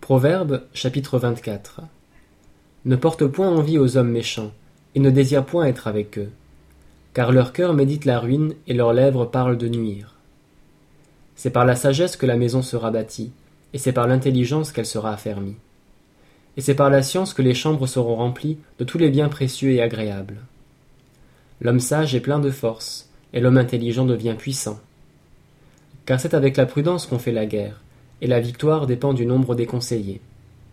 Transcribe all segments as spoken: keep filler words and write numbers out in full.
Proverbe chapitre vingt-quatre. Ne porte point envie aux hommes méchants, et ne désire point être avec eux, car leur cœur médite la ruine et leurs lèvres parlent de nuire. C'est par la sagesse que la maison sera bâtie, et c'est par l'intelligence qu'elle sera affermie. Et c'est par la science que les chambres seront remplies de tous les biens précieux et agréables. L'homme sage est plein de force, et l'homme intelligent devient puissant. Car c'est avec la prudence qu'on fait la guerre, et la victoire dépend du nombre des conseillers.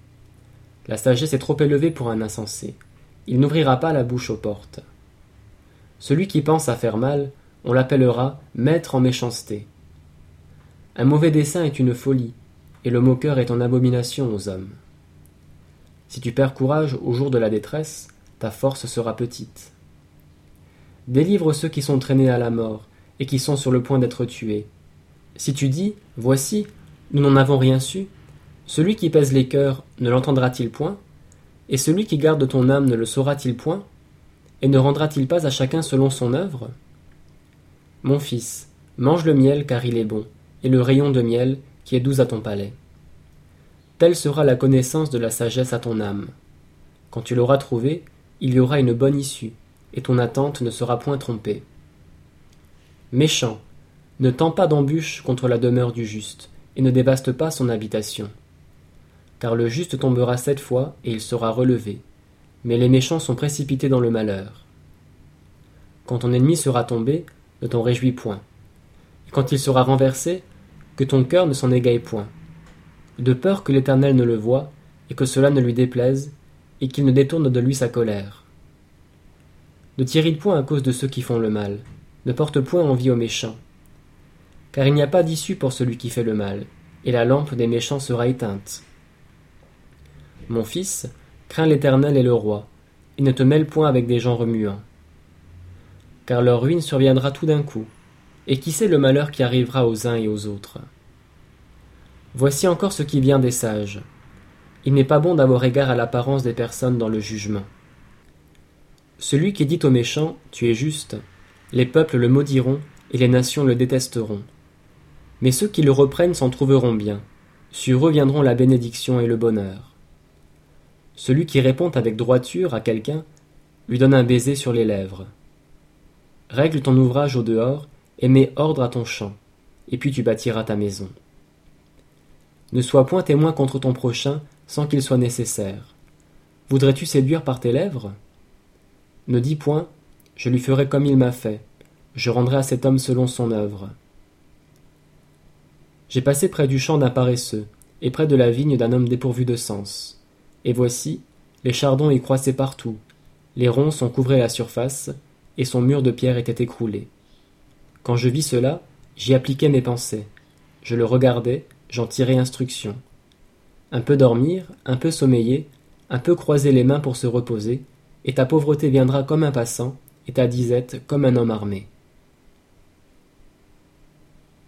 La sagesse est trop élevée pour un insensé. Il n'ouvrira pas la bouche aux portes. Celui qui pense à faire mal, on l'appellera maître en méchanceté. Un mauvais dessein est une folie, et le moqueur est en abomination aux hommes. Si tu perds courage au jour de la détresse, ta force sera petite. Délivre ceux qui sont traînés à la mort, et qui sont sur le point d'être tués. Si tu dis, voici, nous n'en avons rien su, celui qui pèse les cœurs ne l'entendra-t-il point? Et celui qui garde ton âme ne le saura-t-il point? Et ne rendra-t-il pas à chacun selon son œuvre? Mon fils, mange le miel car il est bon, et le rayon de miel qui est doux à ton palais. Telle sera la connaissance de la sagesse à ton âme. Quand tu l'auras trouvée, il y aura une bonne issue, et ton attente ne sera point trompée. Méchant, ne tends pas d'embûche contre la demeure du juste, et ne dévaste pas son habitation. Car le juste tombera sept fois, et il sera relevé, mais les méchants sont précipités dans le malheur. Quand ton ennemi sera tombé, ne t'en réjouis point. Et quand il sera renversé, que ton cœur ne s'en égaye point. De peur que l'Éternel ne le voie, et que cela ne lui déplaise, et qu'il ne détourne de lui sa colère. Ne t'irrite point à cause de ceux qui font le mal, ne porte point envie aux méchants. Car il n'y a pas d'issue pour celui qui fait le mal, et la lampe des méchants sera éteinte. Mon fils, crains l'Éternel et le roi, et ne te mêle point avec des gens remuants. Car leur ruine surviendra tout d'un coup, et qui sait le malheur qui arrivera aux uns et aux autres. Voici encore ce qui vient des sages. Il n'est pas bon d'avoir égard à l'apparence des personnes dans le jugement. Celui qui dit aux méchants, tu es juste, les peuples le maudiront, et les nations le détesteront. Mais ceux qui le reprennent s'en trouveront bien, sur eux viendront la bénédiction et le bonheur. Celui qui répond avec droiture à quelqu'un lui donne un baiser sur les lèvres. Règle ton ouvrage au dehors et mets ordre à ton champ, et puis tu bâtiras ta maison. Ne sois point témoin contre ton prochain sans qu'il soit nécessaire. Voudrais-tu séduire par tes lèvres? Ne dis point, je lui ferai comme il m'a fait, je rendrai à cet homme selon son œuvre. J'ai passé près du champ d'un paresseux, et près de la vigne d'un homme dépourvu de sens. Et voici, les chardons y croissaient partout, les ronces en couvraient la surface, et son mur de pierre était écroulé. Quand je vis cela, j'y appliquai mes pensées. Je le regardai, j'en tirai instruction. Un peu dormir, un peu sommeiller, un peu croiser les mains pour se reposer, et ta pauvreté viendra comme un passant, et ta disette comme un homme armé.